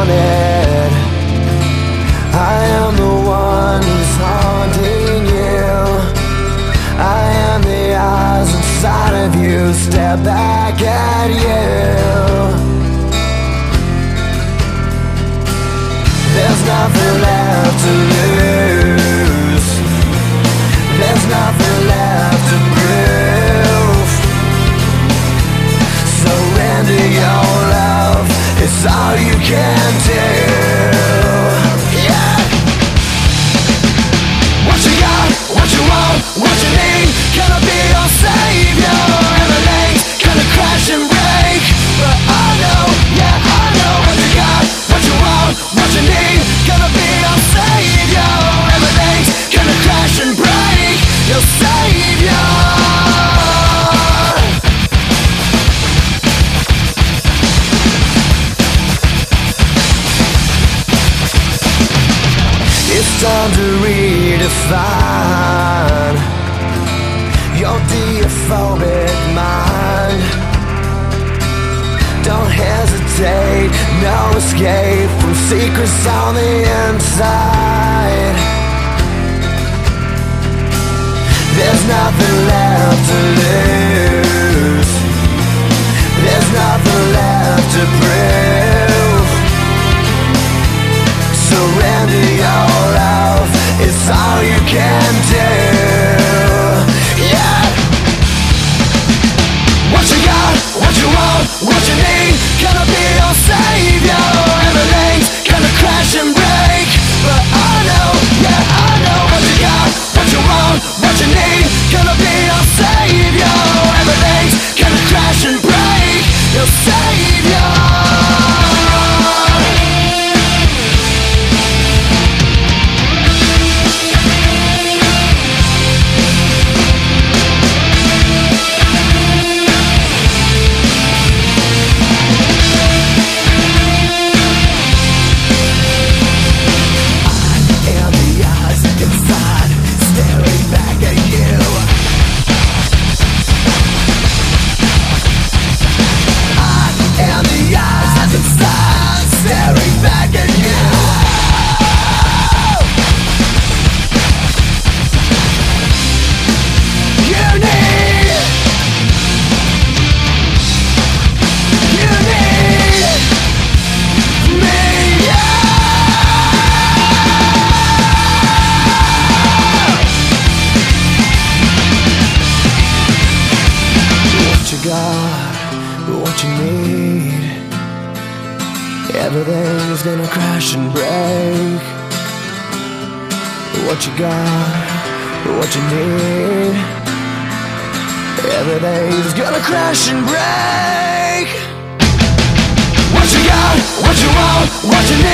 wanted. I am the one who's haunting you. I am the eyes inside of you, stare back at you. There's nothing left to lose. There's nothing left to prove. Surrender your love, it's all you can do. Yeah. What you got, what you want, what you need, gonna be your savior. Everything's gonna crash and break, but I know, yeah I know. What you got, what you want, what you need, gonna be your savior. Everything's gonna crash and break, your savior. It's time to redefine your deophobic mind. Don't hesitate, no escape from secrets on the inside. There's nothing left to lose. There's nothing left to prove. Surrender your love, it's all you can do. Yeah. What you got, what you want, what you need, gonna be your savior. Everything's gonna crash and break, but I know, yeah I know. What you got, what you want, what you need, gonna be your savior. Everything's gonna crash and break, your savior. What you need, everything's gonna crash and break. What you got, what you need, everything's gonna crash and break. What you got, what you want, what you need.